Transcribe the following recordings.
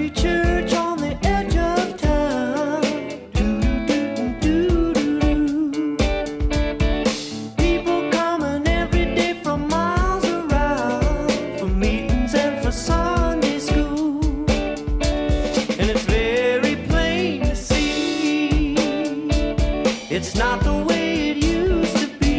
Calvary Church on the edge of town. People coming every day from miles around for meetings and for Sunday school. And it's very plain to see it's not the way it used to be.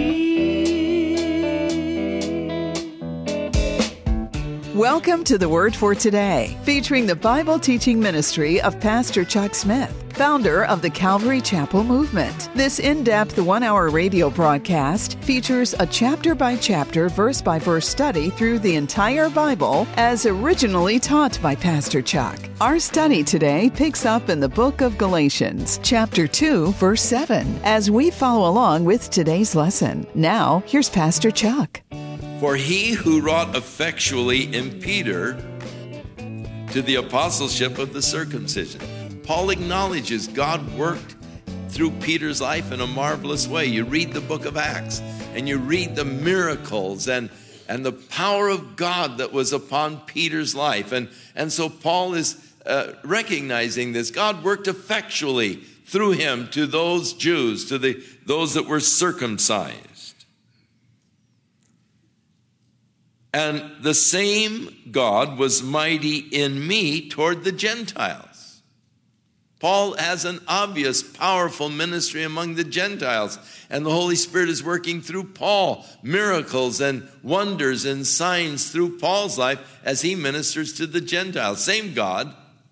Welcome to The Word for Today, featuring the Bible teaching ministry of Pastor Chuck Smith, founder of the Calvary Chapel Movement. This in-depth one-hour radio broadcast features a chapter-by-chapter, verse-by-verse study through the entire Bible as originally taught by Pastor Chuck. Our study today picks up in the book of Galatians, chapter 2, verse 7, as we follow along with today's lesson. Now, here's Pastor Chuck. For he who wrought effectually in Peter to the apostleship of the circumcision. Paul acknowledges God worked through Peter's life in a marvelous way. You read the book of Acts and you read the miracles and the power of God that was upon Peter's life. And so Paul is recognizing this. God worked effectually through him to those Jews, to those that were circumcised. And the same God was mighty in me toward the Gentiles. Paul has an obvious, powerful ministry among the Gentiles, and the Holy Spirit is working through Paul, miracles and wonders and signs through Paul's life as he ministers to the Gentiles. Same God,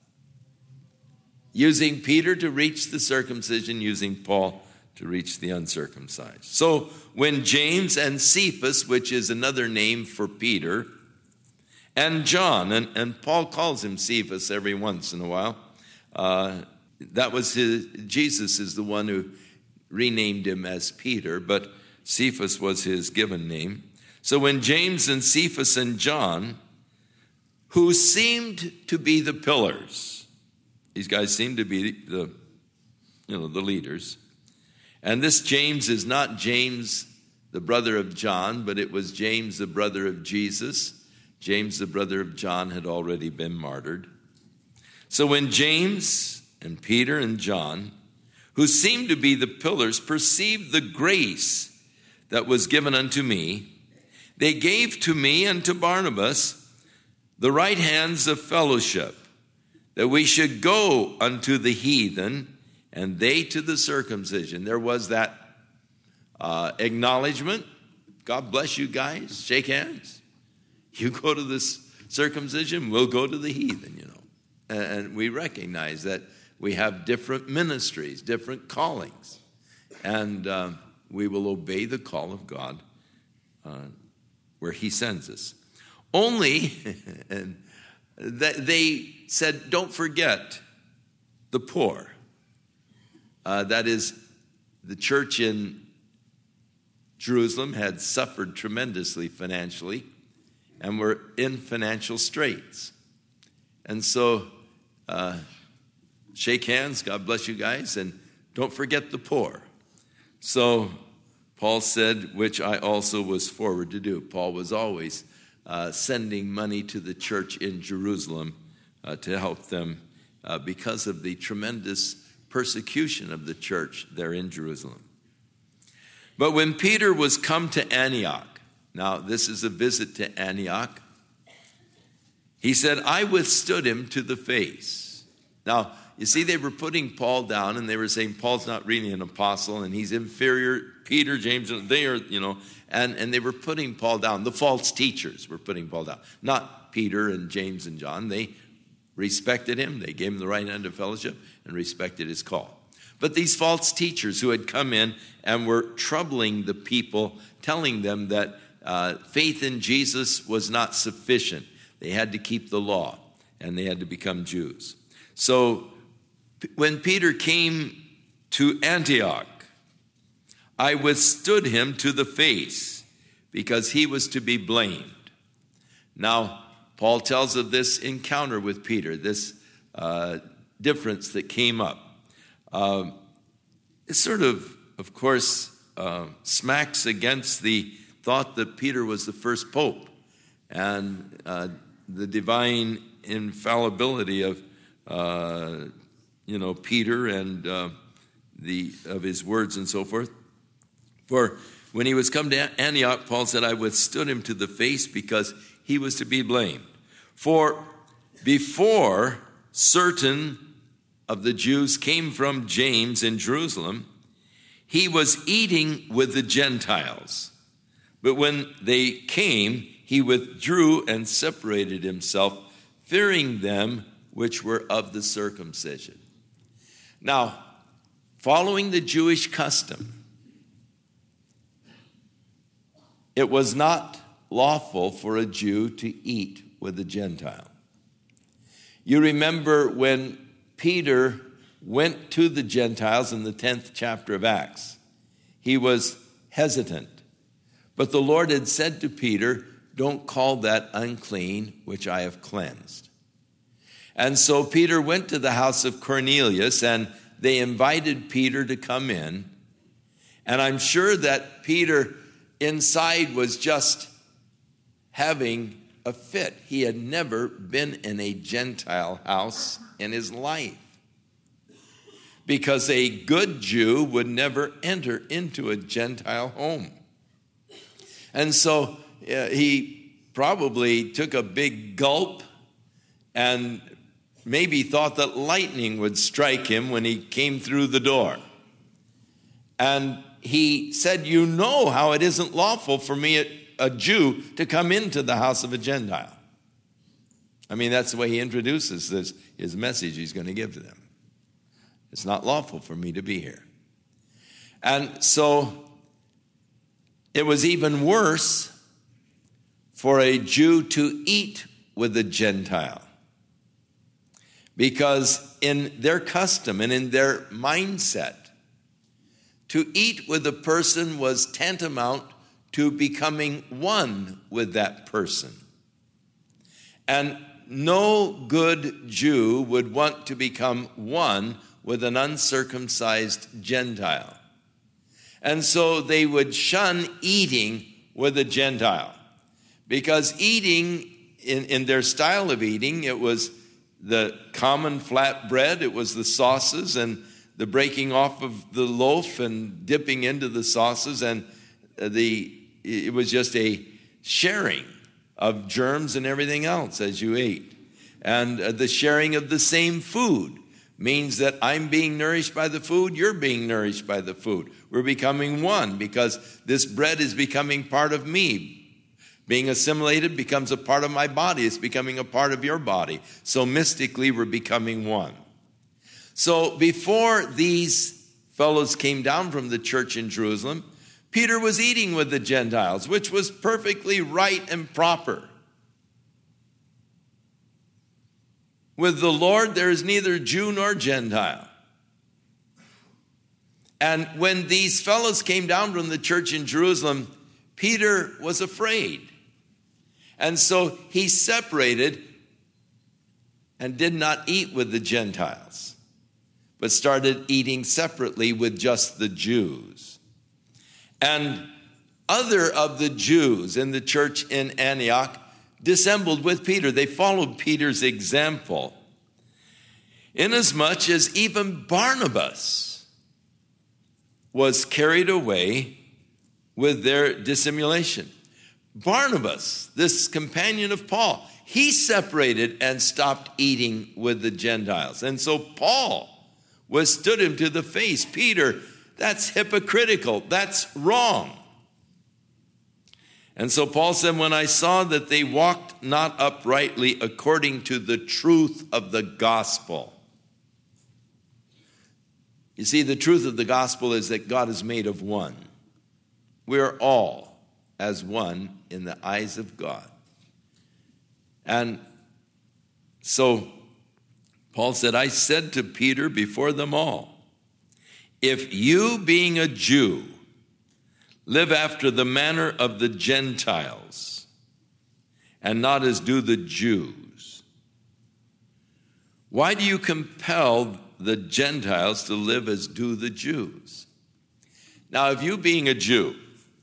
using Peter to reach the circumcision, using Paul to reach the uncircumcised. So when James and Cephas, which is another name for Peter, and John, and Paul calls him Cephas every once in a while, that was Jesus is the one who renamed him as Peter, but Cephas was his given name. So when James and Cephas and John, who seemed to be the pillars, these guys seemed to be the leaders. And this James is not James, the brother of John, but it was James, the brother of Jesus. James, the brother of John, had already been martyred. So when James and Peter and John, who seemed to be the pillars, perceived the grace that was given unto me, they gave to me and to Barnabas the right hands of fellowship, that we should go unto the heathen, and they to the circumcision. There was that acknowledgement. God bless you guys. Shake hands. You go to this circumcision, we'll go to the heathen, And we recognize that we have different ministries, different callings. And we will obey the call of God where he sends us. Only, and they said, don't forget the poor. That is, the church in Jerusalem had suffered tremendously financially and were in financial straits. And so, shake hands, God bless you guys, and don't forget the poor. So Paul said, which I also was forward to do. Paul was always sending money to the church in Jerusalem to help them because of the tremendous persecution of the church there in Jerusalem. But when Peter was come to Antioch, now this is a visit to Antioch, he said, I withstood him to the face. Now, you see, they were putting Paul down and they were saying Paul's not really an apostle and he's inferior. Peter, James, they are, and they were putting Paul down. The false teachers were putting Paul down. Not Peter and James and John. They respected him. They gave him the right hand of fellowship and respected his call. But these false teachers who had come in and were troubling the people, telling them that faith in Jesus was not sufficient. They had to keep the law and they had to become Jews. So when Peter came to Antioch, I withstood him to the face because he was to be blamed. Now, Paul tells of this encounter with Peter, this difference that came up. It sort of course, smacks against the thought that Peter was the first pope and the divine infallibility of Peter and of his words and so forth. For when he was come to Antioch, Paul said, I withstood him to the face because he was to be blamed. For before certain of the Jews came from James in Jerusalem, he was eating with the Gentiles. But when they came, he withdrew and separated himself, fearing them which were of the circumcision. Now, following the Jewish custom, it was not lawful for a Jew to eat with a Gentile. You remember when Peter went to the Gentiles in the 10th chapter of Acts, he was hesitant. But the Lord had said to Peter, don't call that unclean which I have cleansed. And so Peter went to the house of Cornelius, and they invited Peter to come in. And I'm sure that Peter inside was just having a fit. He had never been in a Gentile house in his life, because a good Jew would never enter into a Gentile home. And so he probably took a big gulp and maybe thought that lightning would strike him when he came through the door. And he said, you know how it isn't lawful for me, a Jew, to come into the house of a Gentile. I mean, that's the way he introduces his message he's going to give to them. It's not lawful for me to be here. And so it was even worse for a Jew to eat with a Gentile, because in their custom and in their mindset, to eat with a person was tantamount to becoming one with that person. And no good Jew would want to become one with an uncircumcised Gentile. And so they would shun eating with a Gentile, because eating, in their style of eating, it was the common flat bread, it was the sauces and the breaking off of the loaf and dipping into the sauces, and it was just a sharing of germs and everything else as you ate. And the sharing of the same food means that I'm being nourished by the food, you're being nourished by the food. We're becoming one because this bread is becoming part of me. Being assimilated becomes a part of my body. It's becoming a part of your body. So mystically, we're becoming one. So before these fellows came down from the church in Jerusalem, Peter was eating with the Gentiles, which was perfectly right and proper. With the Lord, there is neither Jew nor Gentile. And when these fellows came down from the church in Jerusalem, Peter was afraid. And so he separated and did not eat with the Gentiles, but started eating separately with just the Jews. And other of the Jews in the church in Antioch dissembled with Peter. They followed Peter's example, inasmuch as even Barnabas was carried away with their dissimulation. Barnabas, this companion of Paul, he separated and stopped eating with the Gentiles. And so Paul withstood him to the face. Peter, that's hypocritical. That's wrong. And so Paul said, when I saw that they walked not uprightly according to the truth of the gospel. You see, the truth of the gospel is that God is made of one. We're all as one in the eyes of God. And so Paul said, I said to Peter before them all, if you, being a Jew, live after the manner of the Gentiles, and not as do the Jews, why do you compel the Gentiles to live as do the Jews? Now, if you, being a Jew,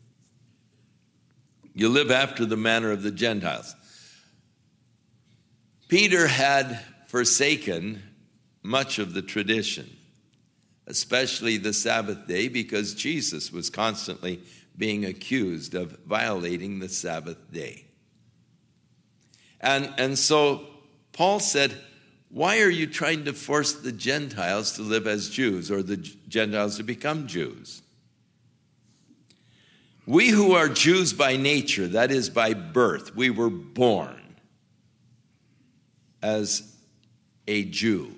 you live after the manner of the Gentiles. Peter had forsaken much of the tradition, especially the Sabbath day, because Jesus was constantly being accused of violating the Sabbath day. And so Paul said, why are you trying to force the Gentiles to live as Jews, or the Gentiles to become Jews? We who are Jews by nature, that is by birth, we were born as a Jew,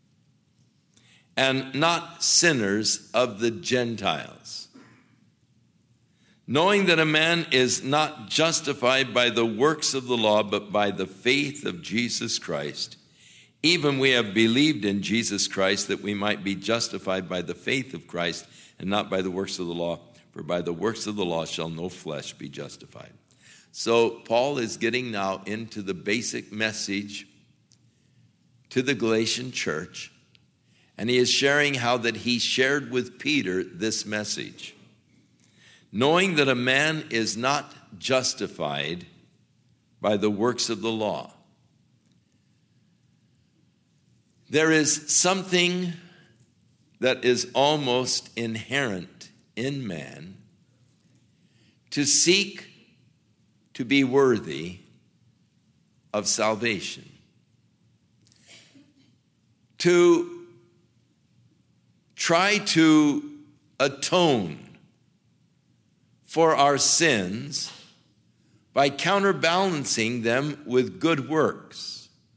and not sinners of the Gentiles. Knowing that a man is not justified by the works of the law, but by the faith of Jesus Christ, even we have believed in Jesus Christ, that we might be justified by the faith of Christ and not by the works of the law. For by the works of the law shall no flesh be justified. So Paul is getting now into the basic message to the Galatian church, and he is sharing how that he shared with Peter this message. Knowing that a man is not justified by the works of the law. There is something that is almost inherent in man to seek to be worthy of salvation, to try to atone for our sins by counterbalancing them with good works.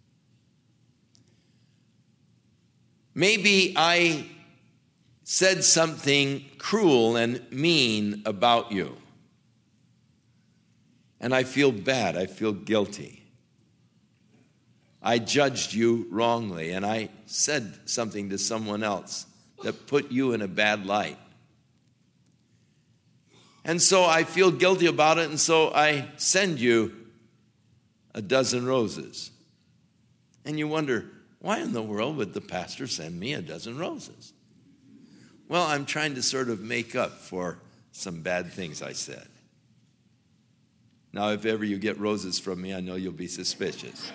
Maybe I said something cruel and mean about you, and I feel bad, I feel guilty. I judged you wrongly, and I said something to someone else that put you in a bad light. And so I feel guilty about it, and so I send you a dozen roses. And you wonder, why in the world would the pastor send me a dozen roses? Well, I'm trying to sort of make up for some bad things I said. Now, if ever you get roses from me, I know you'll be suspicious.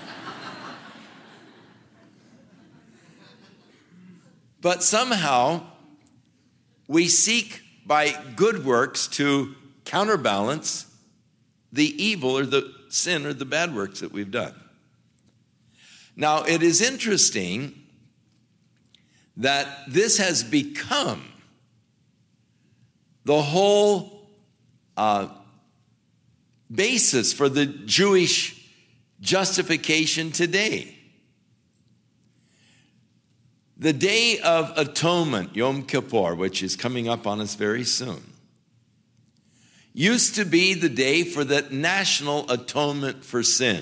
But somehow, we seek by good works to counterbalance the evil or the sin or the bad works that we've done. Now, it is interesting that this has become the whole basis for the Jewish justification today. The Day of Atonement, Yom Kippur, which is coming up on us very soon, used to be the day for the national atonement for sin.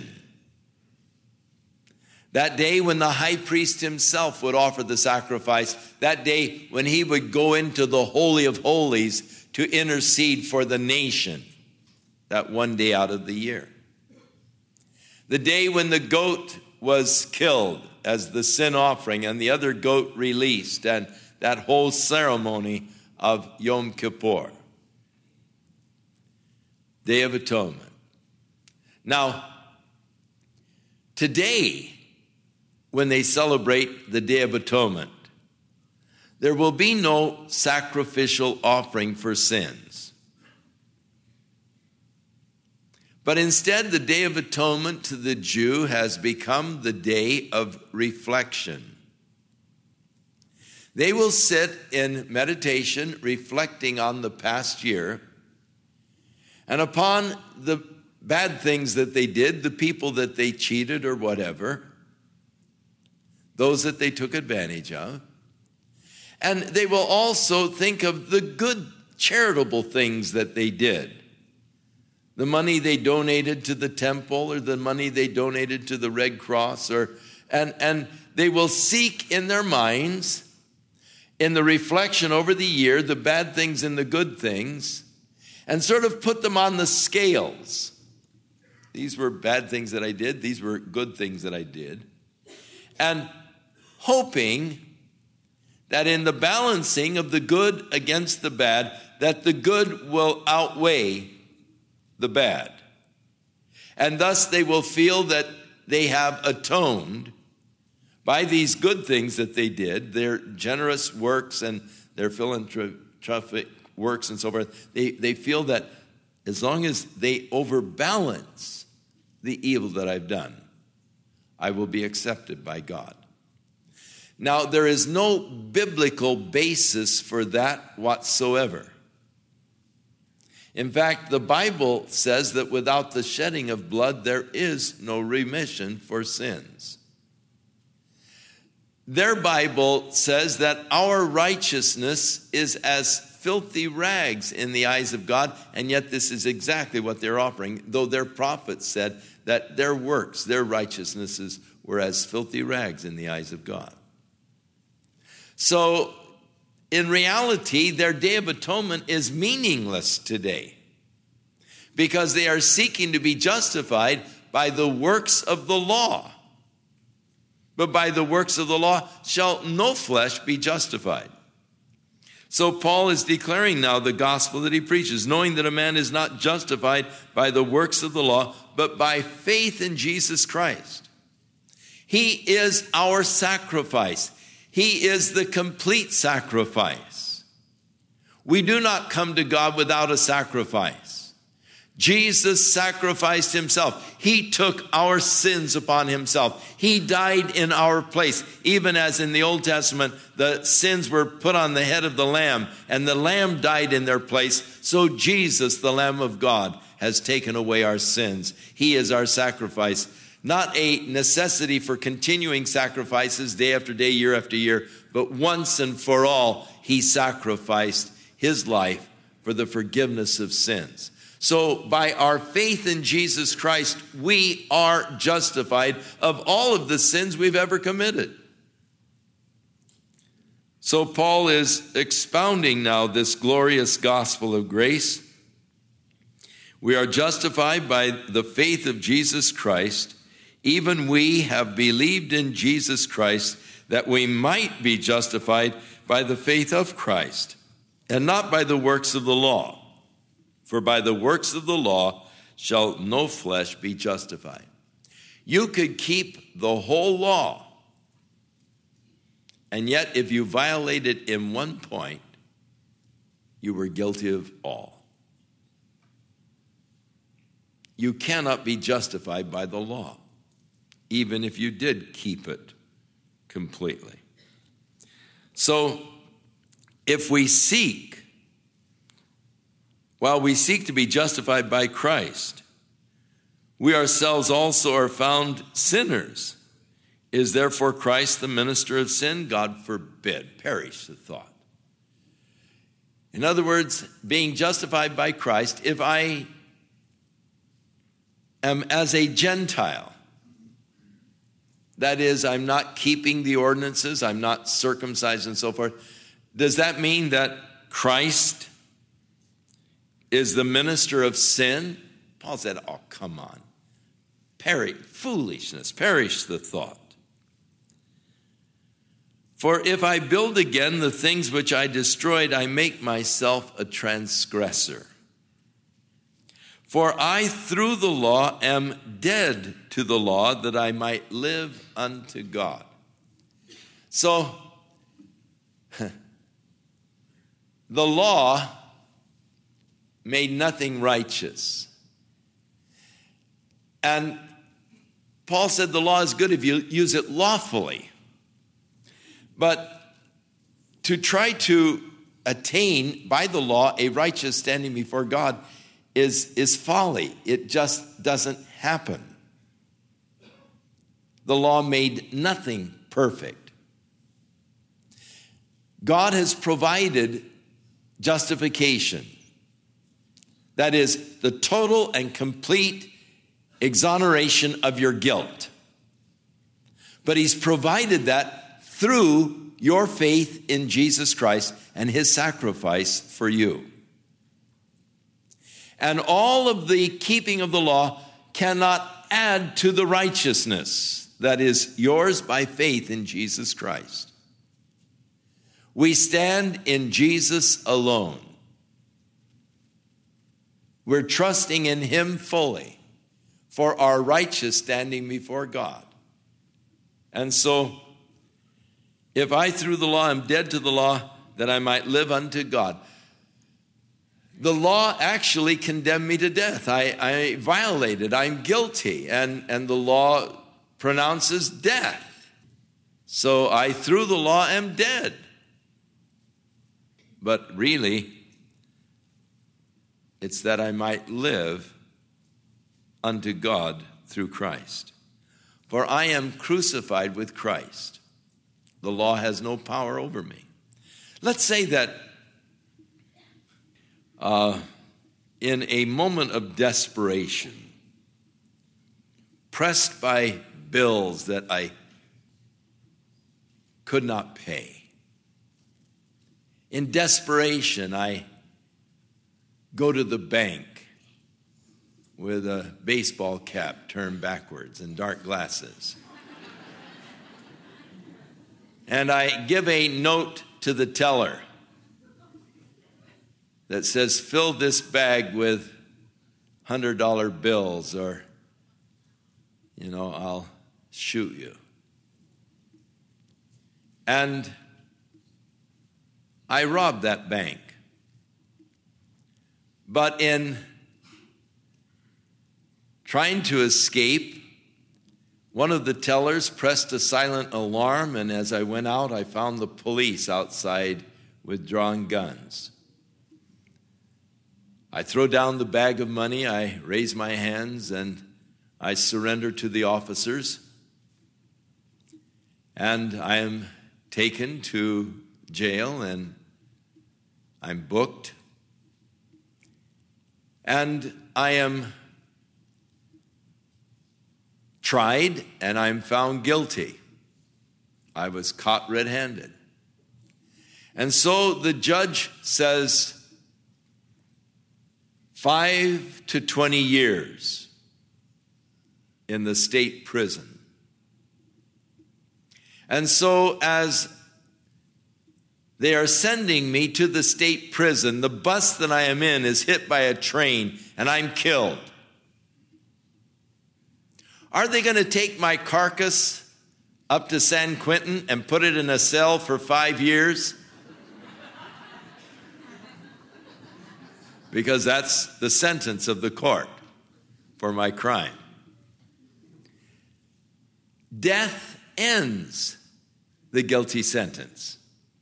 That day when the high priest himself would offer the sacrifice, that day when he would go into the Holy of Holies to intercede for the nation, that one day out of the year. The day when the goat was killed as the sin offering and the other goat released, and that whole ceremony of Yom Kippur, Day of Atonement. Now, today, when they celebrate the Day of Atonement, there will be no sacrificial offering for sins. But instead, the Day of Atonement to the Jew has become the day of reflection. They will sit in meditation, reflecting on the past year, and upon the bad things that they did, the people that they cheated or whatever, those that they took advantage of. And they will also think of the good charitable things that they did. The money they donated to the temple, or the money they donated to the Red Cross, and they will seek in their minds, in the reflection over the year, the bad things and the good things, and sort of put them on the scales. These were bad things that I did. These were good things that I did. And hoping that in the balancing of the good against the bad, that the good will outweigh the bad. And thus they will feel that they have atoned by these good things that they did, their generous works and their philanthropic works and so forth, they feel that as long as they overbalance the evil that I've done, I will be accepted by God. Now, there is no biblical basis for that whatsoever. In fact, the Bible says that without the shedding of blood, there is no remission for sins. Their Bible says that our righteousness is as filthy rags in the eyes of God, and yet this is exactly what they're offering, though their prophets said that their works, their righteousnesses, were as filthy rags in the eyes of God. So, in reality, their Day of Atonement is meaningless today because they are seeking to be justified by the works of the law. But by the works of the law shall no flesh be justified. So Paul is declaring now the gospel that he preaches, knowing that a man is not justified by the works of the law, but by faith in Jesus Christ. He is our sacrifice. He is the complete sacrifice. We do not come to God without a sacrifice. Jesus sacrificed himself. He took our sins upon himself. He died in our place. Even as in the Old Testament, the sins were put on the head of the lamb, and the lamb died in their place. So Jesus, the Lamb of God, has taken away our sins. He is our sacrifice. Not a necessity for continuing sacrifices day after day, year after year, but once and for all, he sacrificed his life for the forgiveness of sins. So by our faith in Jesus Christ, we are justified of all of the sins we've ever committed. So Paul is expounding now this glorious gospel of grace. We are justified by the faith of Jesus Christ. Even we have believed in Jesus Christ that we might be justified by the faith of Christ and not by the works of the law. For by the works of the law shall no flesh be justified. You could keep the whole law, and yet if you violate it in one point, you were guilty of all. You cannot be justified by the law, even if you did keep it completely. So, while we seek to be justified by Christ, we ourselves also are found sinners. Is therefore Christ the minister of sin? God forbid. Perish the thought. In other words, being justified by Christ, if I am as a Gentile, that is, I'm not keeping the ordinances, I'm not circumcised and so forth, does that mean that Christ is the minister of sin? Paul said, oh, come on. Foolishness, perish the thought. For if I build again the things which I destroyed, I make myself a transgressor. For I, through the law, am dead to the law that I might live unto God. So, the law made nothing righteous. And Paul said the law is good if you use it lawfully. But to try to attain by the law a righteous standing before God is folly. It just doesn't happen. The law made nothing perfect. God has provided justification. That is the total and complete exoneration of your guilt. But he's provided that through your faith in Jesus Christ and his sacrifice for you. And all of the keeping of the law cannot add to the righteousness that is yours by faith in Jesus Christ. We stand in Jesus alone. We're trusting in him fully for our righteous standing before God. And so If I through the law am dead to the law, that I might live unto God. The law actually condemned me to death. I violated. I'm guilty. And the law pronounces death. So I through the law am dead. But really, it's that I might live unto God through Christ. For I am crucified with Christ. The law has no power over me. Let's say that in a moment of desperation, pressed by bills that I could not pay, in desperation, I go to the bank with a baseball cap turned backwards and dark glasses. And I give a note to the teller that says, fill this bag with $100 bills or, I'll shoot you. And I robbed that bank. But in trying to escape, one of the tellers pressed a silent alarm, and as I went out, I found the police outside with drawn guns. I throw down the bag of money, I raise my hands, and I surrender to the officers. And I am taken to jail, and I'm booked. And I am tried, and I'm found guilty. I was caught red-handed. And so the judge says 5 to 20 years in the state prison. And so as they are sending me to the state prison, the bus that I am in is hit by a train and I'm killed. Are they going to take my carcass up to San Quentin and put it in a cell for 5 years? Because that's the sentence of the court for my crime. Death ends the guilty sentence.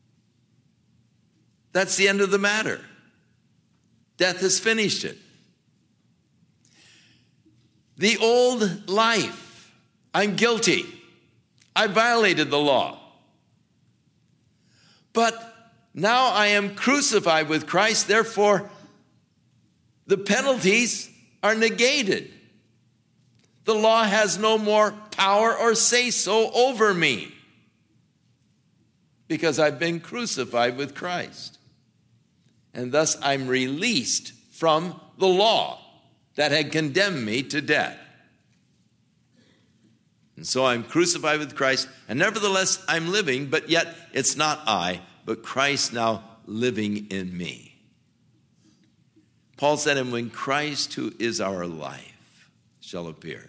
That's the end of the matter. Death has finished it. The old life, I'm guilty. I violated the law. But now I am crucified with Christ, therefore the penalties are negated. The law has no more power or say-so over me because I've been crucified with Christ. And thus I'm released from the law that had condemned me to death. And so I'm crucified with Christ, and nevertheless I'm living, but yet it's not I, but Christ now living in me. Paul said, and when Christ, who is our life, shall appear.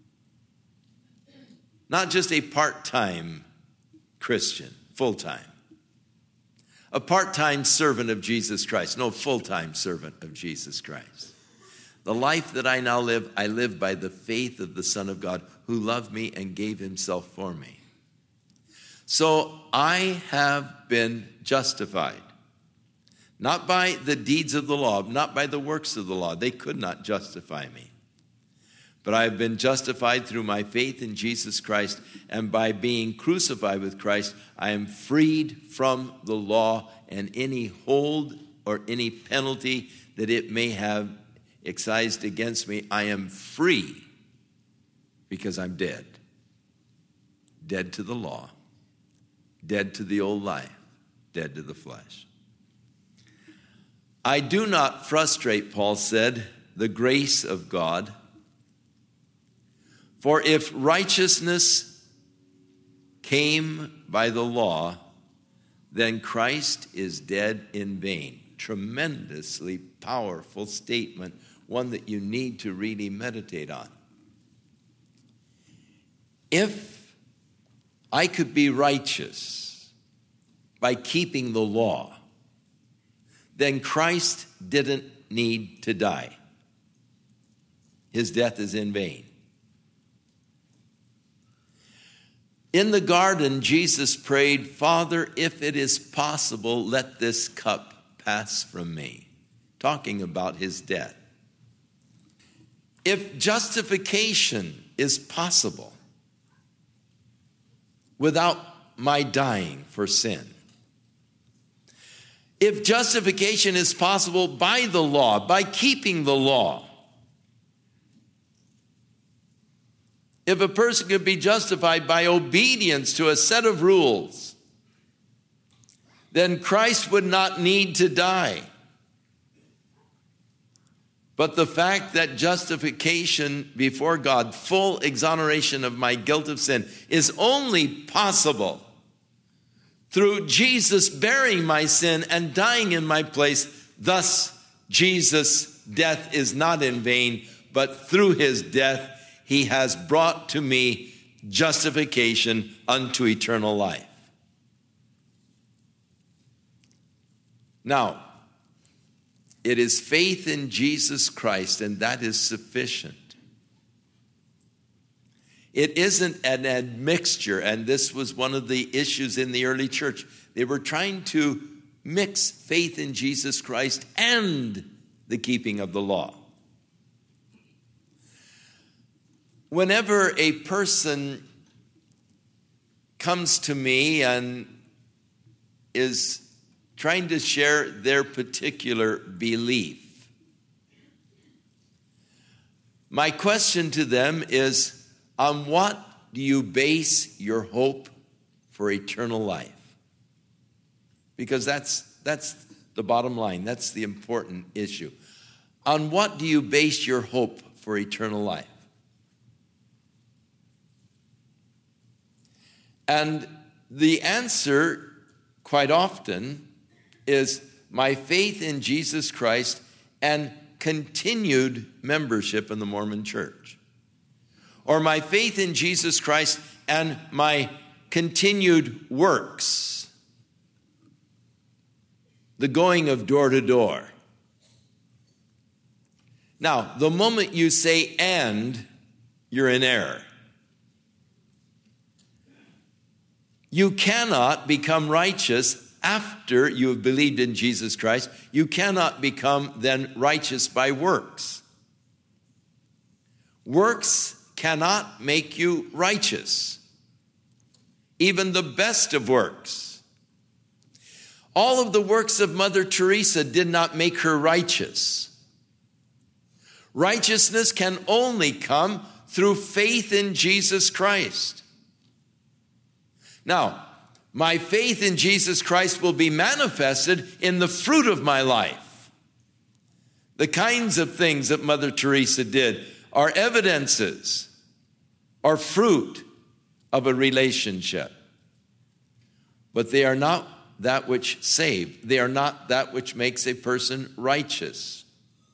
Not just a part-time Christian, full-time. A part-time servant of Jesus Christ, no, full-time servant of Jesus Christ. The life that I now live, I live by the faith of the Son of God who loved me and gave himself for me. So I have been justified. Not by the deeds of the law, not by the works of the law. They could not justify me. But I have been justified through my faith in Jesus Christ, and by being crucified with Christ, I am freed from the law and any hold or any penalty that it may have excised against me. I am free because I'm dead. Dead to the law, dead to the old life, dead to the flesh. I do not frustrate, Paul said, the grace of God. For if righteousness came by the law, then Christ is dead in vain. Tremendously powerful statement, one that you need to really meditate on. If I could be righteous by keeping the law, then Christ didn't need to die. His death is in vain. In the garden, Jesus prayed, "Father, if it is possible, let this cup pass from me," talking about his death. If justification is possible without my dying for sin, if justification is possible by the law, by keeping the law, if a person could be justified by obedience to a set of rules, then Christ would not need to die. But the fact that justification before God, full exoneration of my guilt of sin, is only possible through Jesus bearing my sin and dying in my place, thus Jesus' death is not in vain, but through his death he has brought to me justification unto eternal life. Now, it is faith in Jesus Christ, and that is sufficient. It isn't an admixture, and this was one of the issues in the early church. They were trying to mix faith in Jesus Christ and the keeping of the law. Whenever a person comes to me and is trying to share their particular belief, my question to them is, on what do you base your hope for eternal life? Because that's the bottom line. That's the important issue. On what do you base your hope for eternal life? And the answer, quite often, is my faith in Jesus Christ and continued membership in the Mormon Church. Or my faith in Jesus Christ and my continued works. The going of door to door. Now, the moment you say "and," you're in error. You cannot become righteous after you have believed in Jesus Christ. You cannot become then righteous by works. Works cannot make you righteous, even the best of works. All of the works of Mother Teresa did not make her righteous. Righteousness can only come through faith in Jesus Christ. Now, my faith in Jesus Christ will be manifested in the fruit of my life. The kinds of things that Mother Teresa did are evidences, are fruit of a relationship. But they are not that which save. They are not that which makes a person righteous.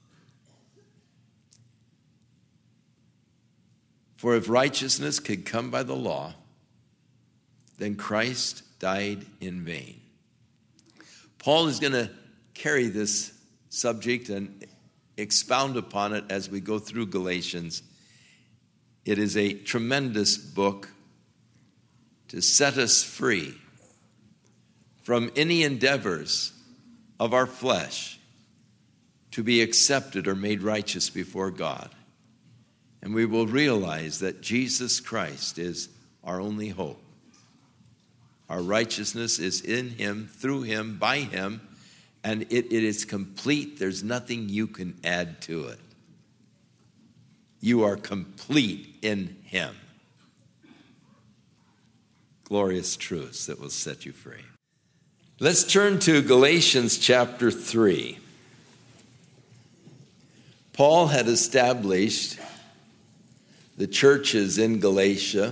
For if righteousness could come by the law, then Christ died in vain. Paul is going to carry this subject and expound upon it as we go through Galatians. It is a tremendous book to set us free from any endeavors of our flesh to be accepted or made righteous before God. And we will realize that Jesus Christ is our only hope. Our righteousness is in him, through him, by him, and it is complete. There's nothing you can add to it. You are complete in him. Glorious truths that will set you free. Let's turn to Galatians chapter 3. Paul had established the churches in Galatia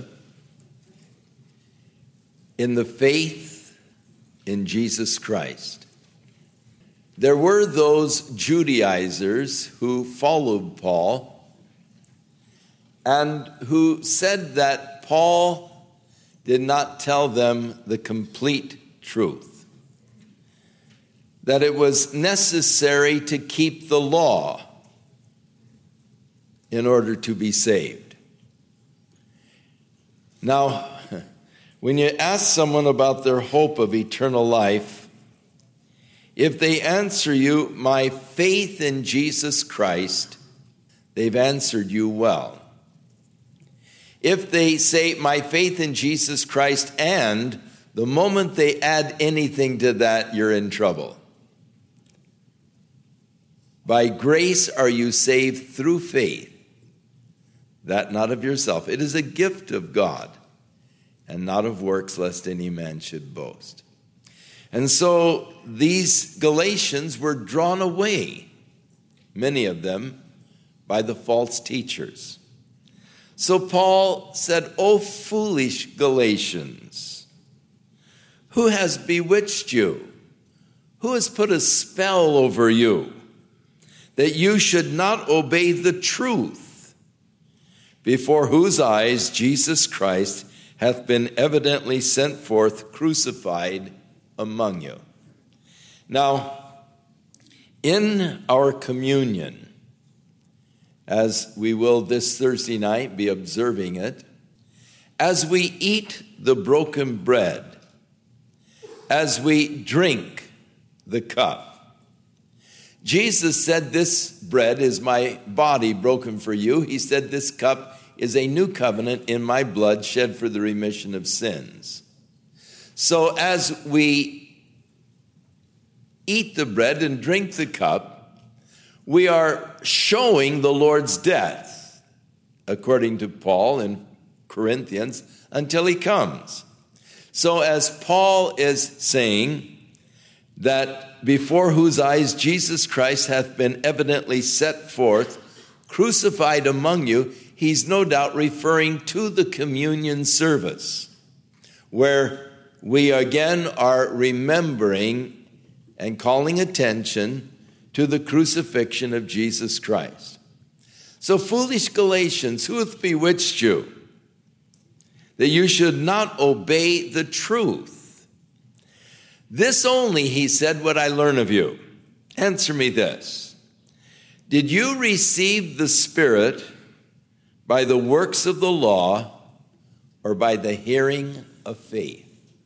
in the faith in Jesus Christ. There were those Judaizers who followed Paul and who said that Paul did not tell them the complete truth. that it was necessary to keep the law in order to be saved. Now, when you ask someone about their hope of eternal life, if they answer you, my faith in Jesus Christ, they've answered you well. If they say, my faith in Jesus Christ, and the moment they add anything to that, you're in trouble. By grace are you saved through faith, that not of yourself. It is a gift of God, and not of works, lest any man should boast. And so these Galatians were drawn away, many of them, by the false teachers. So Paul said, O foolish Galatians, who has bewitched you? Who has put a spell over you, that you should not obey the truth, before whose eyes Jesus Christ hath been evidently sent forth crucified among you. Now, in our communion, as we will this Thursday night be observing it, as we eat the broken bread, as we drink the cup, Jesus said, this bread is my body broken for you. He said, this cup is a new covenant in my blood shed for the remission of sins. So as we eat the bread and drink the cup, we are showing the Lord's death, according to Paul in Corinthians, until he comes. So as Paul is saying that before whose eyes Jesus Christ hath been evidently set forth, crucified among you, he's no doubt referring to the communion service, where we again are remembering and calling attention to the crucifixion of Jesus Christ. So, foolish Galatians, who hath bewitched you, that you should not obey the truth? This only, he said, would I learn of you. Answer me this. Did you receive the Spirit by the works of the law or by the hearing of faith?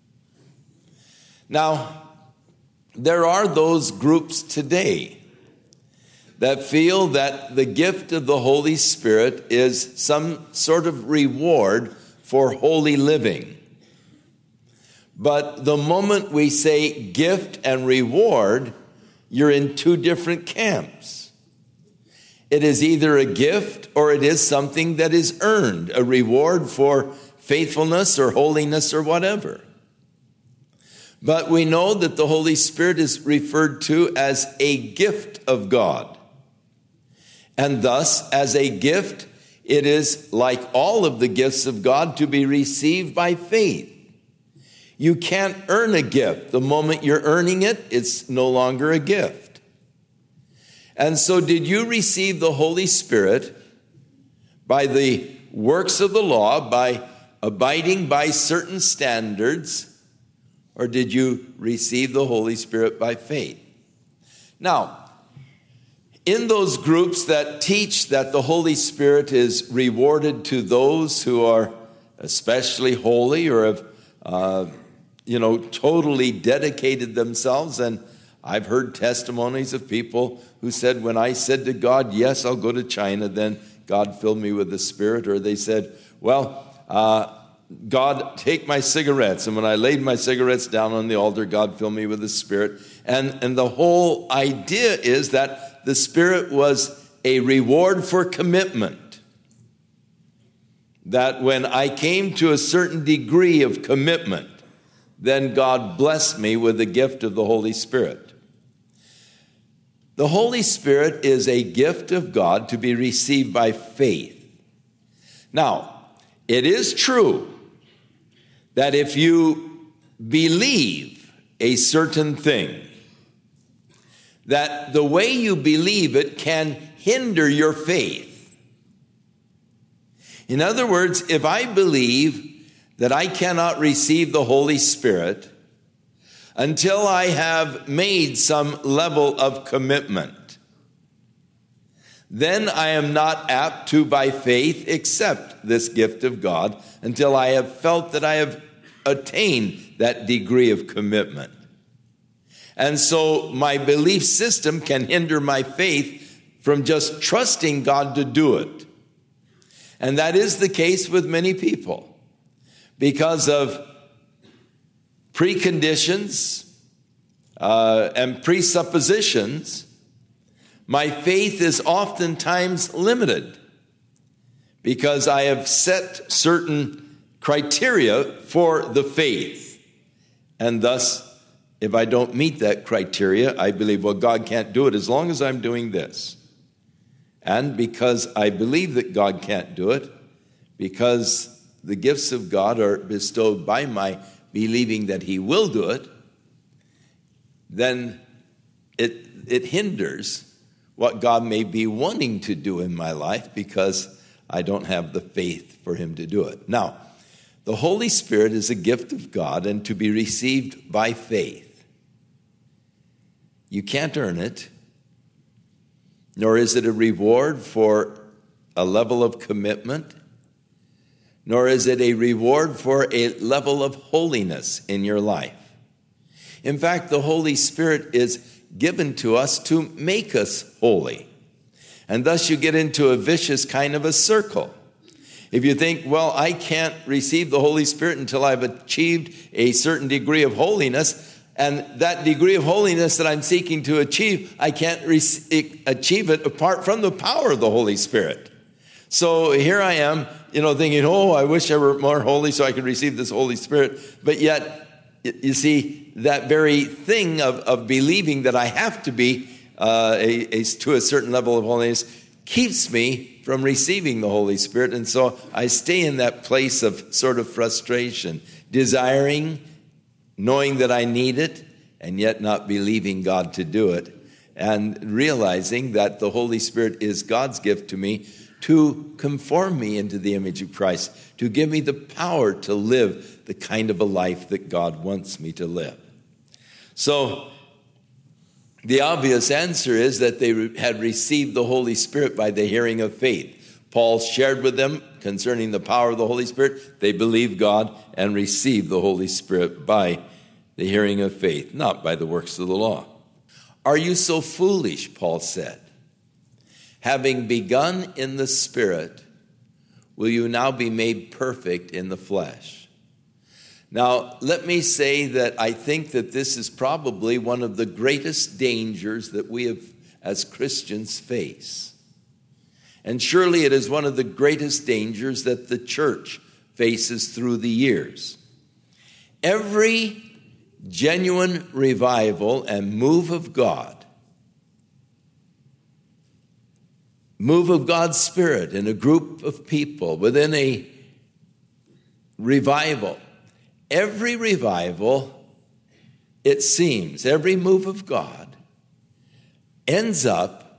Now, there are those groups today that feel that the gift of the Holy Spirit is some sort of reward for holy living. But the moment we say gift and reward, you're in two different camps. It is either a gift or it is something that is earned, a reward for faithfulness or holiness or whatever. But we know that the Holy Spirit is referred to as a gift of God. And thus, as a gift, it is like all of the gifts of God to be received by faith. You can't earn a gift. The moment you're earning it, it's no longer a gift. And so did you receive the Holy Spirit by the works of the law, by abiding by certain standards, or did you receive the Holy Spirit by faith? Now, in those groups that teach that the Holy Spirit is rewarded to those who are especially holy or have totally dedicated themselves. And I've heard testimonies of people who said, when I said to God, yes, I'll go to China, then God filled me with the Spirit. Or they said, well, God, take my cigarettes. And when I laid my cigarettes down on the altar, God filled me with the Spirit. And the whole idea is that the Spirit was a reward for commitment. That when I came to a certain degree of commitment, then God blessed me with the gift of the Holy Spirit. The Holy Spirit is a gift of God to be received by faith. Now, it is true that if you believe a certain thing, that the way you believe it can hinder your faith. In other words, if I believe that I cannot receive the Holy Spirit until I have made some level of commitment. Then I am not apt to, by faith, accept this gift of God until I have felt that I have attained that degree of commitment. And so my belief system can hinder my faith from just trusting God to do it. And that is the case with many people because of preconditions and presuppositions. My faith is oftentimes limited because I have set certain criteria for the faith. And thus, if I don't meet that criteria, I believe, well, God can't do it as long as I'm doing this. And because I believe that God can't do it, because the gifts of God are bestowed by my believing that he will do it, then it hinders what God may be wanting to do in my life because I don't have the faith for him to do it. Now, the Holy Spirit is a gift of God and to be received by faith. You can't earn it, nor is it a reward for a level of commitment, nor is it a reward for a level of holiness in your life. In fact, the Holy Spirit is given to us to make us holy. And thus you get into a vicious kind of a circle. If you think, well, I can't receive the Holy Spirit until I've achieved a certain degree of holiness, and that degree of holiness that I'm seeking to achieve, I can't achieve it apart from the power of the Holy Spirit. So here I am, thinking, oh, I wish I were more holy so I could receive this Holy Spirit. But yet, you see, that very thing of believing that I have to be to a certain level of holiness keeps me from receiving the Holy Spirit. And so I stay in that place of sort of frustration, desiring, knowing that I need it, and yet not believing God to do it, and realizing that the Holy Spirit is God's gift to me to conform me into the image of Christ, to give me the power to live the kind of a life that God wants me to live. So the obvious answer is that they had received the Holy Spirit by the hearing of faith. Paul shared with them concerning the power of the Holy Spirit. They believed God and received the Holy Spirit by the hearing of faith, not by the works of the law. Are you so foolish, Paul said? Having begun in the Spirit, will you now be made perfect in the flesh? Now, let me say that I think that this is probably one of the greatest dangers that we have as Christians face. And surely it is one of the greatest dangers that the church faces through the years. Every genuine revival and move of God's Spirit in a group of people within a revival, every revival, it seems, every move of God ends up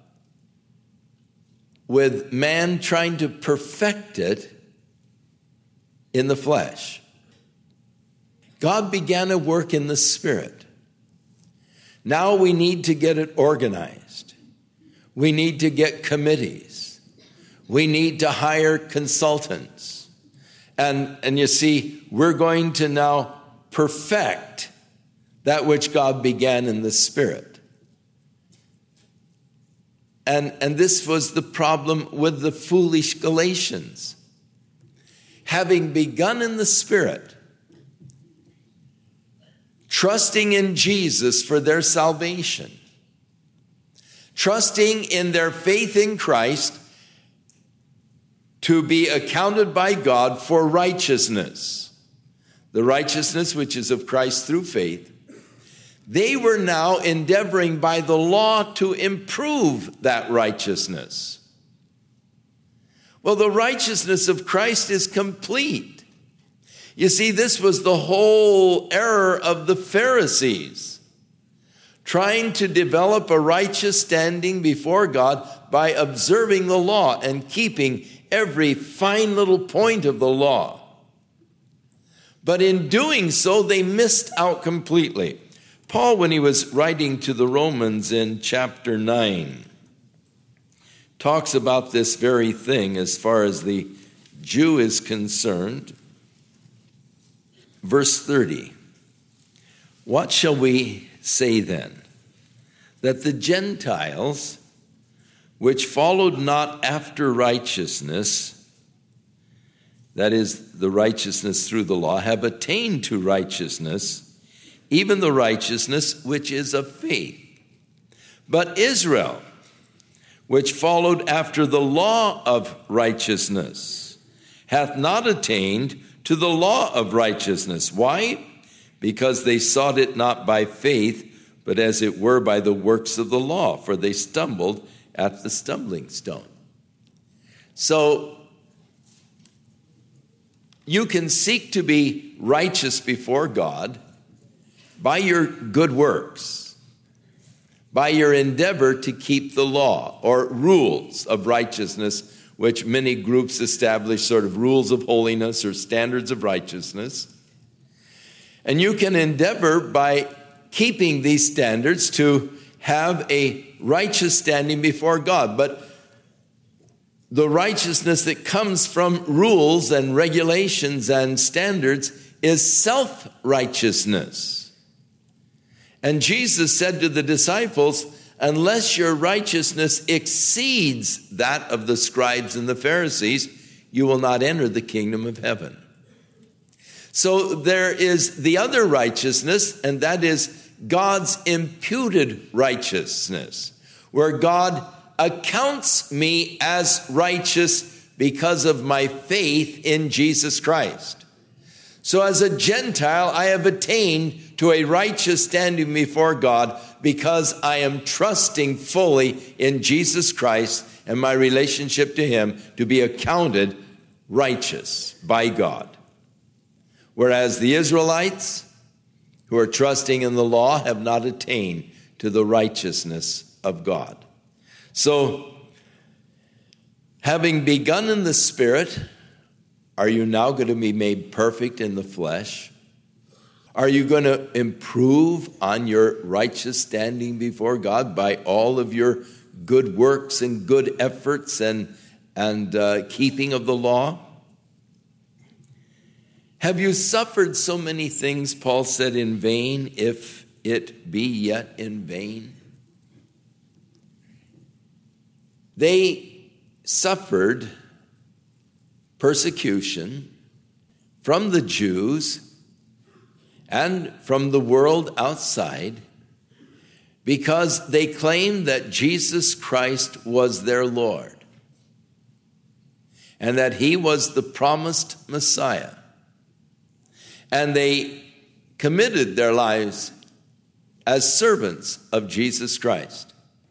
with man trying to perfect it in the flesh. God began a work in the Spirit. Now we need to get it organized. We need to get committees. We need to hire consultants. And you see, we're going to now perfect that which God began in the Spirit. And this was the problem with the foolish Galatians. Having begun in the Spirit, trusting in Jesus for their salvation, trusting in their faith in Christ to be accounted by God for righteousness, the righteousness which is of Christ through faith, they were now endeavoring by the law to improve that righteousness. Well, the righteousness of Christ is complete. You see, this was the whole error of the Pharisees, trying to develop a righteous standing before God by observing the law and keeping every fine little point of the law. But in doing so, they missed out completely. Paul, when he was writing to the Romans in chapter 9, talks about this very thing as far as the Jew is concerned. Verse 30, what shall we say then? That the Gentiles, which followed not after righteousness, that is, the righteousness through the law, have attained to righteousness, even the righteousness which is of faith. But Israel, which followed after the law of righteousness, hath not attained to the law of righteousness. Why? Because they sought it not by faith, but as it were by the works of the law, for they stumbled at the stumbling stone. So, you can seek to be righteous before God by your good works, by your endeavor to keep the law or rules of righteousness, which many groups establish sort of rules of holiness or standards of righteousness. And you can endeavor by keeping these standards to have a righteous standing before God. But the righteousness that comes from rules and regulations and standards is self-righteousness. And Jesus said to the disciples, unless your righteousness exceeds that of the scribes and the Pharisees, you will not enter the kingdom of heaven. So there is the other righteousness, and that is God's imputed righteousness, where God accounts me as righteous because of my faith in Jesus Christ. So as a Gentile, I have attained to a righteous standing before God because I am trusting fully in Jesus Christ and my relationship to him to be accounted righteous by God. Whereas the Israelites who are trusting in the law have not attained to the righteousness of God. So, having begun in the Spirit, are you now going to be made perfect in the flesh? Are you going to improve on your righteous standing before God by all of your good works and good efforts and keeping of the law? Have you suffered so many things, Paul said, in vain, if it be yet in vain? They suffered persecution from the Jews and from the world outside because they claimed that Jesus Christ was their Lord and that he was the promised Messiah. And they committed their lives as servants of Jesus Christ.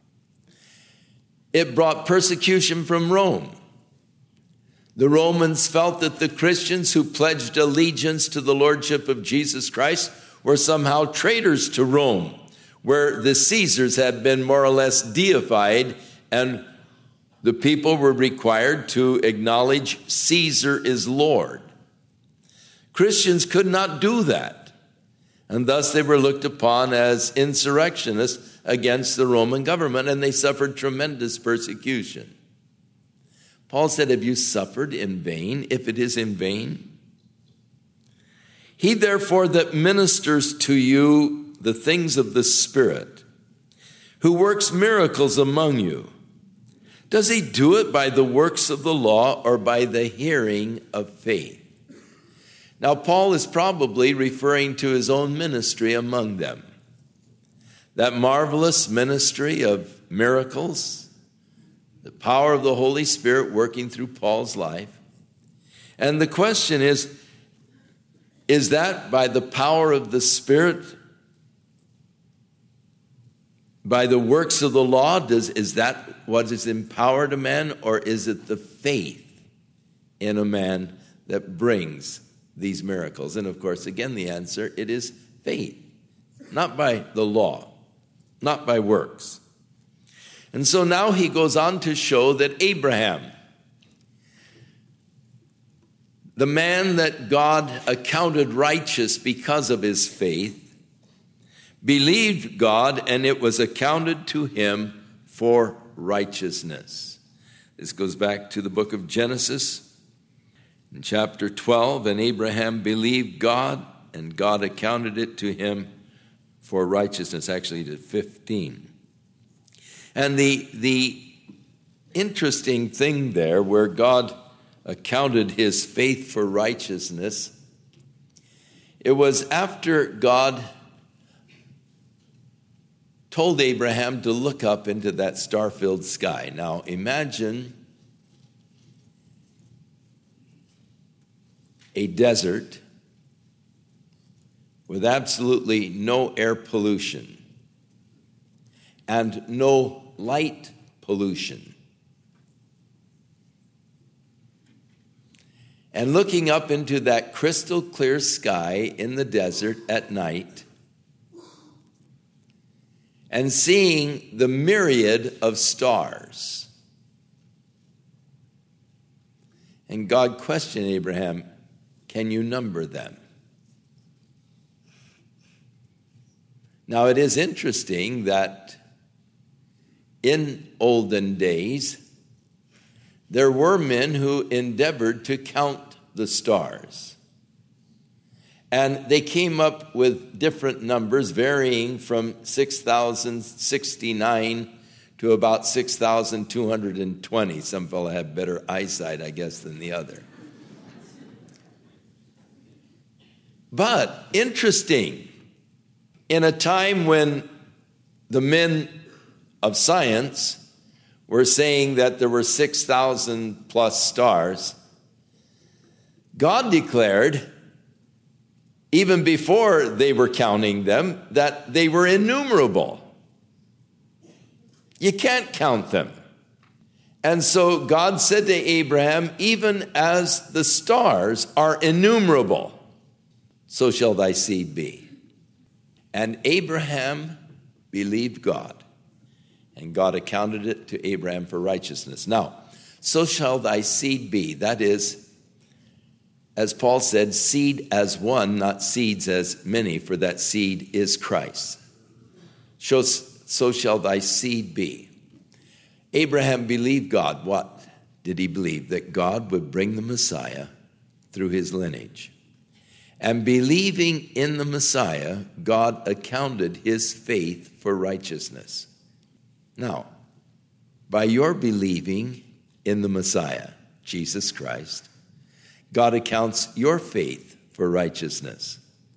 It brought persecution from Rome. The Romans felt that the Christians who pledged allegiance to the lordship of Jesus Christ were somehow traitors to Rome, where the Caesars had been more or less deified, and the people were required to acknowledge Caesar is Lord. Christians could not do that, and thus they were looked upon as insurrectionists against the Roman government, and they suffered tremendous persecution. Paul said, have you suffered in vain, if it is in vain? He therefore that ministers to you the things of the Spirit, who works miracles among you, does he do it by the works of the law or by the hearing of faith? Now, Paul is probably referring to his own ministry among them. That marvelous ministry of miracles, the power of the Holy Spirit working through Paul's life. And the question is that by the power of the Spirit, by the works of the law, is that what has empowered a man, or is it the faith in a man that brings these miracles? And of course, again, the answer, it is faith, not by the law, not by works. And so now he goes on to show that Abraham, the man that God accounted righteous because of his faith, believed God, and it was accounted to him for righteousness. This goes back to the book of Genesis in chapter 12. And Abraham believed God, and God accounted it to him for righteousness. Actually, to 15. And the interesting thing there, where God accounted his faith for righteousness, it was after God told Abraham to look up into that star-filled sky. Now imagine a desert with absolutely no air pollution and no light pollution. And looking up into that crystal clear sky in the desert at night and seeing the myriad of stars. And God questioned Abraham, can you number them? Now it is interesting that in olden days, there were men who endeavored to count the stars. And they came up with different numbers, varying from 6,069 to about 6,220. Some fellow had better eyesight, I guess, than the other. But interesting, in a time when the men of science were saying that there were 6,000 plus stars, God declared, even before they were counting them, that they were innumerable. You can't count them. And so God said to Abraham, even as the stars are innumerable, so shall thy seed be. And Abraham believed God, and God accounted it to Abraham for righteousness. Now, so shall thy seed be. That is, as Paul said, seed as one, not seeds as many, for that seed is Christ. So shall thy seed be. Abraham believed God. What did he believe? That God would bring the Messiah through his lineage. And believing in the Messiah, God accounted his faith for righteousness. Now, by your believing in the Messiah, Jesus Christ, God accounts your faith for righteousness.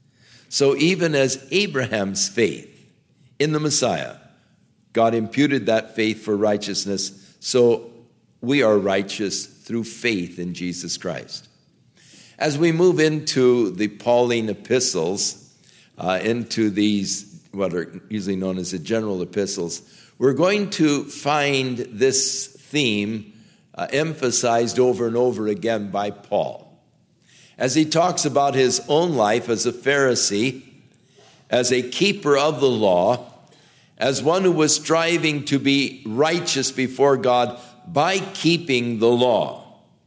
So even as Abraham's faith in the Messiah, God imputed that faith for righteousness, so we are righteous through faith in Jesus Christ. As we move into the Pauline epistles, into these, what are usually known as the general epistles, we're going to find this theme emphasized over and over again by Paul. As he talks about his own life as a Pharisee, as a keeper of the law, as one who was striving to be righteous before God by keeping the law,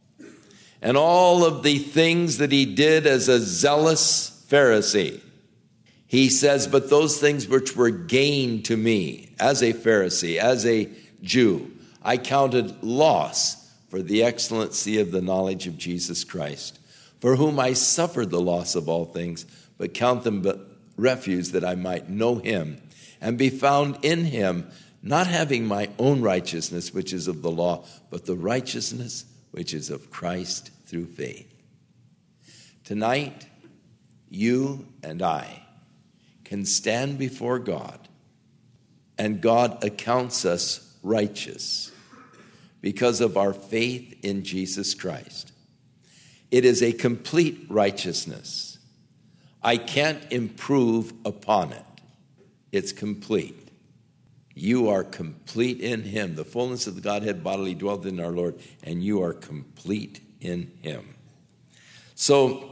and all of the things that he did as a zealous Pharisee. He says, but those things which were gain to me as a Pharisee, as a Jew, I counted loss for the excellency of the knowledge of Jesus Christ, for whom I suffered the loss of all things, but count them but refuse that I might know him and be found in him, not having my own righteousness, which is of the law, but the righteousness which is of Christ through faith. Tonight, you and I can stand before God, and God accounts us righteous because of our faith in Jesus Christ. It is a complete righteousness. I can't improve upon it. It's complete. You are complete in him. The fullness of the Godhead bodily dwelt in our Lord, and you are complete in him. So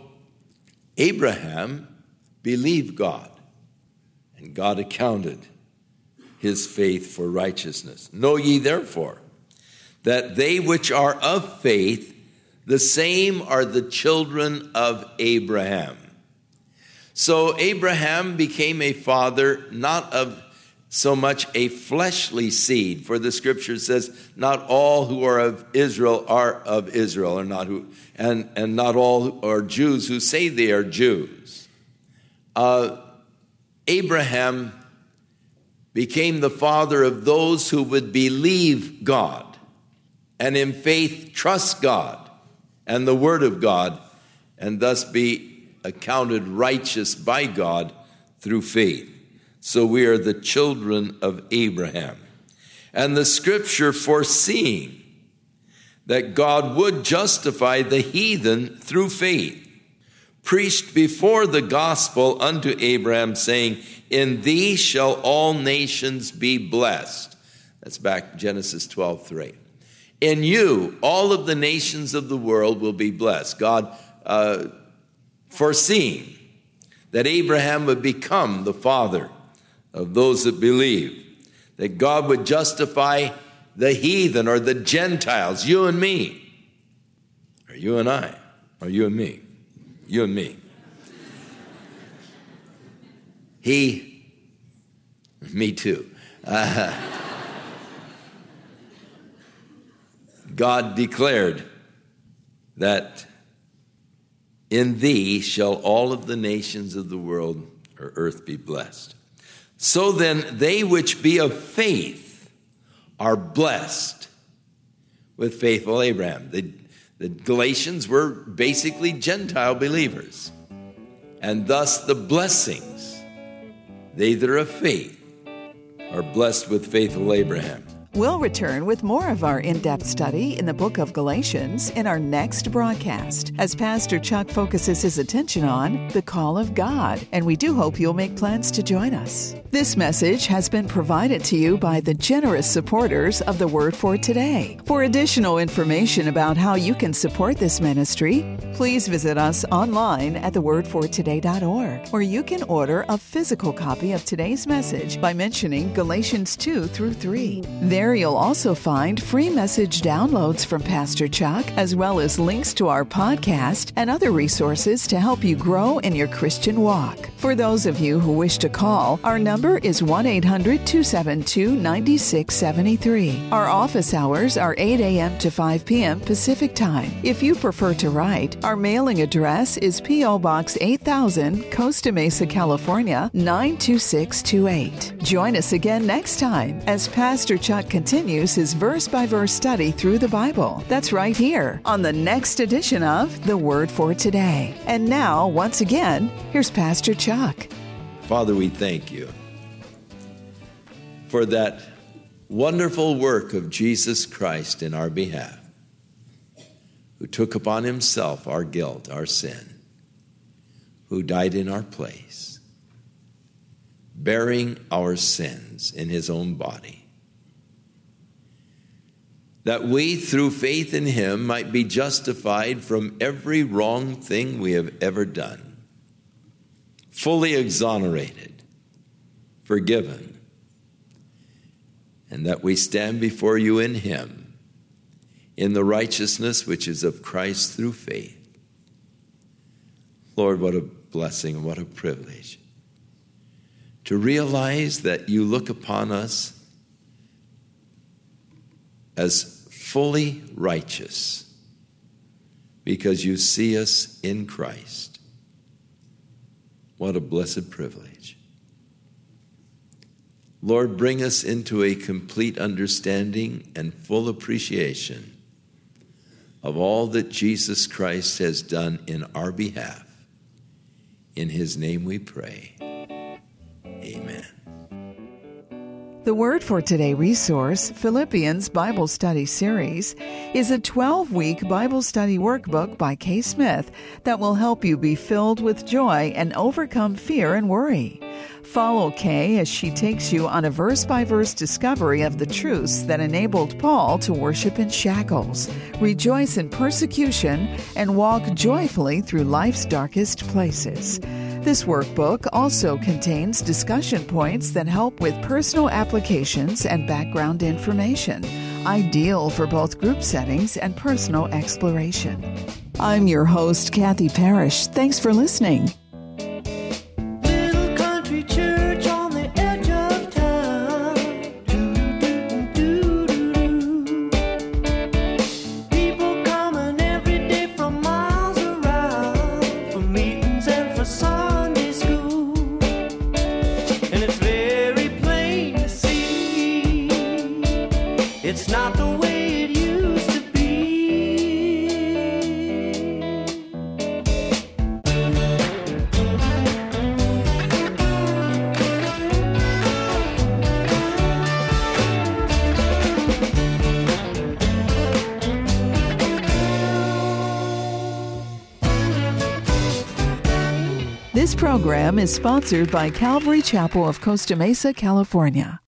Abraham believed God, and God accounted his faith for righteousness. Know ye therefore that they which are of faith, the same are the children of Abraham. So Abraham became a father not of so much a fleshly seed, for the scripture says, not all who are of Israel, or not who, and not all are Jews who say they are Jews. Abraham became the father of those who would believe God and in faith trust God and the word of God, and thus be accounted righteous by God through faith. So we are the children of Abraham. And the scripture foreseeing that God would justify the heathen through faith, preached before the gospel unto Abraham, saying, in thee shall all nations be blessed. That's back Genesis 12:3. In you, all of the nations of the world will be blessed. God foreseeing that Abraham would become the father of those that believe, that God would justify the heathen or the Gentiles, you and me, or you and I, or you and me, you and me. Me too. God declared that in thee shall all of the nations of the world or earth be blessed. So then they which be of faith are blessed with faithful Abraham. The Galatians were basically Gentile believers. And thus the blessings, they that are of faith, are blessed with faithful Abraham. We'll return with more of our in-depth study in the book of Galatians in our next broadcast, as Pastor Chuck focuses his attention on the call of God, and we do hope you'll make plans to join us. This message has been provided to you by the generous supporters of the Word for Today. For additional information about how you can support this ministry, please visit us online at thewordfortoday.org, where you can order a physical copy of today's message by mentioning Galatians 2-3. There you'll also find free message downloads from Pastor Chuck, as well as links to our podcast and other resources to help you grow in your Christian walk. For those of you who wish to call, our number is 1-800-272-9673. Our office hours are 8 a.m. to 5 p.m. Pacific Time. If you prefer to write, our mailing address is P.O. Box 8000, Costa Mesa, California, 92628. Join us again next time as Pastor Chuck continues his verse-by-verse study through the Bible. That's right here on the next edition of The Word for Today. And now, once again, here's Pastor Chuck. Father, we thank you for that wonderful work of Jesus Christ in our behalf, who took upon himself our guilt, our sin, who died in our place, bearing our sins in his own body, that we, through faith in him, might be justified from every wrong thing we have ever done, fully exonerated, forgiven, and that we stand before you in him, in the righteousness which is of Christ through faith. Lord, what a blessing and what a privilege to realize that you look upon us as fully righteous because you see us in Christ. What a blessed privilege. Lord, bring us into a complete understanding and full appreciation of all that Jesus Christ has done in our behalf. In his name we pray. Amen. The Word for Today resource, Philippians Bible Study Series, is a 12-week Bible study workbook by Kay Smith that will help you be filled with joy and overcome fear and worry. Follow Kay as she takes you on a verse-by-verse discovery of the truths that enabled Paul to worship in shackles, rejoice in persecution, and walk joyfully through life's darkest places. This workbook also contains discussion points that help with personal applications and background information, ideal for both group settings and personal exploration. I'm your host, Kathy Parrish. Thanks for listening. This program is sponsored by Calvary Chapel of Costa Mesa, California.